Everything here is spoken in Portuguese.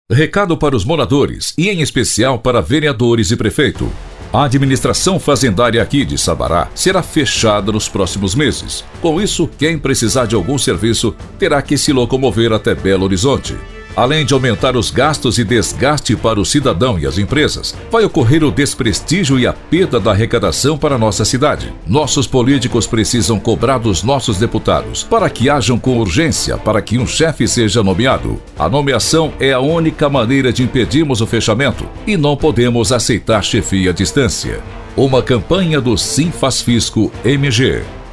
Recado para os moradores e em especial para vereadores e prefeito. A administração fazendária aqui de Sabará será fechada nos próximos meses. Com isso, quem precisar de algum serviço terá que se locomover até Belo Horizonte. Além de aumentar os gastos e desgaste para o cidadão e as empresas, vai ocorrer o desprestígio e a perda da arrecadação para a nossa cidade. Nossos políticos precisam cobrar dos nossos deputados para que ajam com urgência para que um chefe seja nomeado. A nomeação é a única maneira de impedirmos o fechamento e não podemos aceitar chefia à distância. Uma campanha do Sim Faz Fisco MG.